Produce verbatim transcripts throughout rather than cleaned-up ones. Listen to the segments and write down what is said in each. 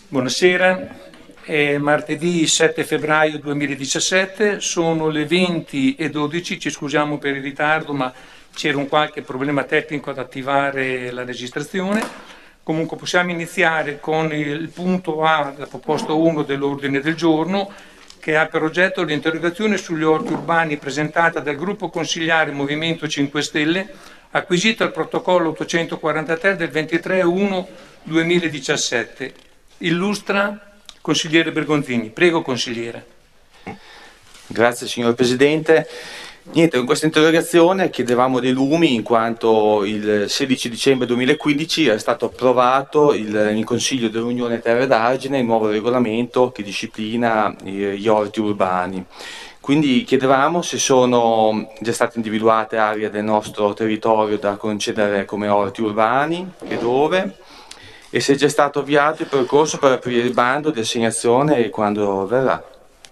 Buonasera, è martedì sette febbraio duemiladiciassette, sono le venti e dodici, ci scusiamo per il ritardo ma c'era un qualche problema tecnico ad attivare la registrazione. Comunque possiamo iniziare con il punto A, la proposta uno dell'ordine del giorno, che ha per oggetto l'interrogazione sugli orti urbani presentata dal gruppo consigliare Movimento cinque Stelle, acquisita al protocollo ottocentoquarantatré del ventitré uno duemiladiciassette. Illustra consigliere Bergonzini. Prego, consigliere. Grazie signor Presidente. Niente, con questa interrogazione chiedevamo dei lumi in quanto il sedici dicembre duemilaquindici è stato approvato il, in Consiglio dell'Unione Terre d'Argine il nuovo regolamento che disciplina gli orti urbani. Quindi chiedevamo se sono già state individuate aree del nostro territorio da concedere come orti urbani e dove, e se è già stato avviato il percorso per aprire il bando di assegnazione e quando verrà.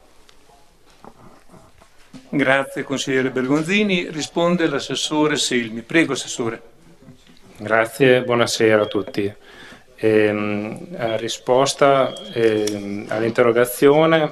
Grazie consigliere Bergonzini. Risponde l'assessore Selmi. Prego assessore. Grazie, buonasera a tutti. Ehm, a risposta ehm, all'interrogazione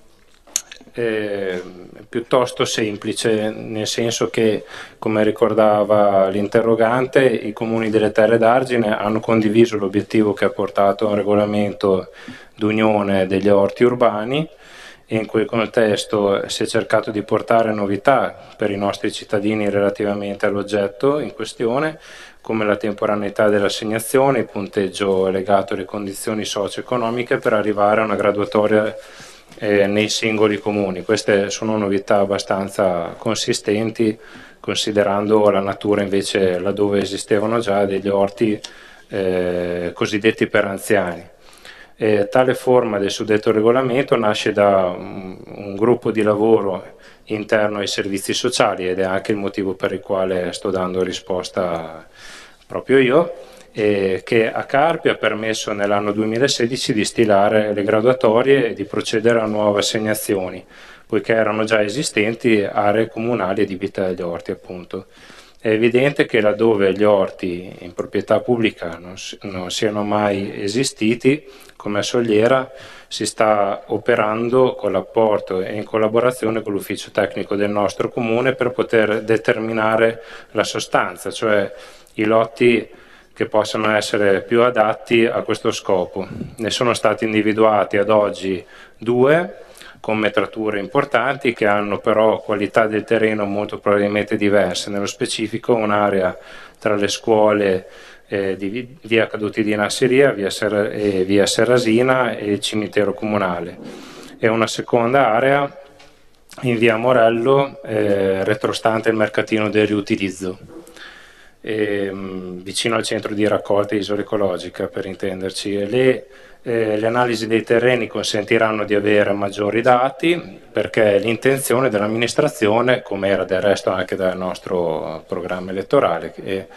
eh, piuttosto semplice, nel senso che, come ricordava l'interrogante, i comuni delle Terre d'Argine hanno condiviso l'obiettivo che ha portato a un regolamento d'unione degli orti urbani, e in quel contesto si è cercato di portare novità per i nostri cittadini relativamente all'oggetto in questione, come la temporaneità dell'assegnazione, il punteggio legato alle condizioni socio-economiche per arrivare a una graduatoria eh, nei singoli comuni. Queste sono novità abbastanza consistenti, considerando la natura invece laddove esistevano già degli orti eh, cosiddetti per anziani. Eh, tale forma del suddetto regolamento nasce da un, un gruppo di lavoro interno ai servizi sociali, ed è anche il motivo per il quale sto dando risposta proprio io, eh, che a Carpi ha permesso nell'anno duemilasedici di stilare le graduatorie e di procedere a nuove assegnazioni, poiché erano già esistenti aree comunali adibite agli orti, appunto. È evidente che laddove gli orti in proprietà pubblica non, non siano mai esistiti, come a Sogliera, si sta operando con l'apporto e in collaborazione con l'ufficio tecnico del nostro comune per poter determinare la sostanza, cioè i lotti che possano essere più adatti a questo scopo. Ne sono stati individuati ad oggi due, con metrature importanti che hanno però qualità del terreno molto probabilmente diverse, nello specifico un'area tra le scuole eh, di via Caduti di Nasseria, via, Serra, eh, via Serrasina e il cimitero comunale, e una seconda area in via Morello eh, retrostante il mercatino del riutilizzo, eh, vicino al centro di raccolta isola ecologica per intenderci. E le Eh, le analisi dei terreni consentiranno di avere maggiori dati, perché l'intenzione dell'amministrazione, come era del resto anche dal nostro programma elettorale, è,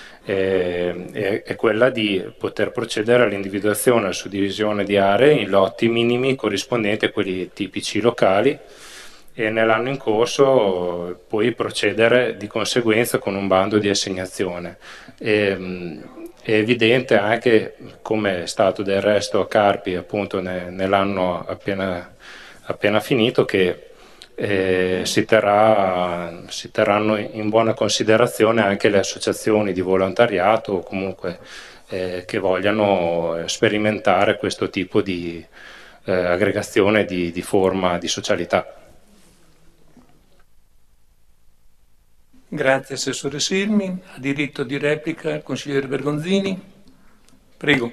è, è quella di poter procedere all'individuazione e alla suddivisione di aree in lotti minimi corrispondenti a quelli tipici locali, e nell'anno in corso poi procedere di conseguenza con un bando di assegnazione. E, È evidente anche, come è stato del resto a Carpi appunto ne, nell'anno appena, appena finito, che eh, si, terrà, si terranno in buona considerazione anche le associazioni di volontariato o comunque eh, che vogliano sperimentare questo tipo di eh, aggregazione di, di forma di socialità. Grazie assessore Selmi. Ha diritto di replica il consigliere Bergonzini. Prego.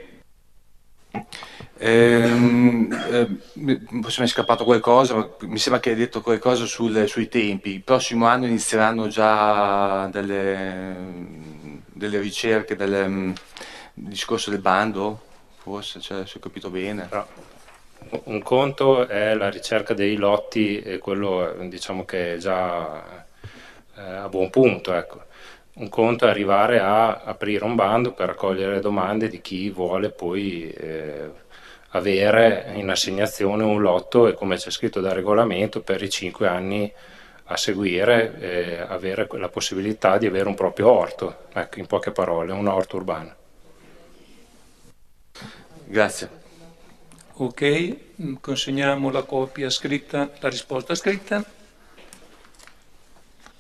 Ehm, eh, forse mi è scappato qualcosa, ma mi sembra che hai detto qualcosa sul, sui tempi. Il prossimo anno inizieranno già delle, delle ricerche, del um, discorso del bando, forse, cioè, se ho capito bene. No. Un conto è la ricerca dei lotti, e quello diciamo che è già a buon punto, ecco. Un conto è arrivare a aprire un bando per raccogliere le domande di chi vuole poi eh, avere in assegnazione un lotto, e come c'è scritto dal regolamento, per i cinque anni a seguire eh, avere la possibilità di avere un proprio orto, ecco, in poche parole, un orto urbano. Grazie. Ok, consegniamo la copia scritta, la risposta scritta.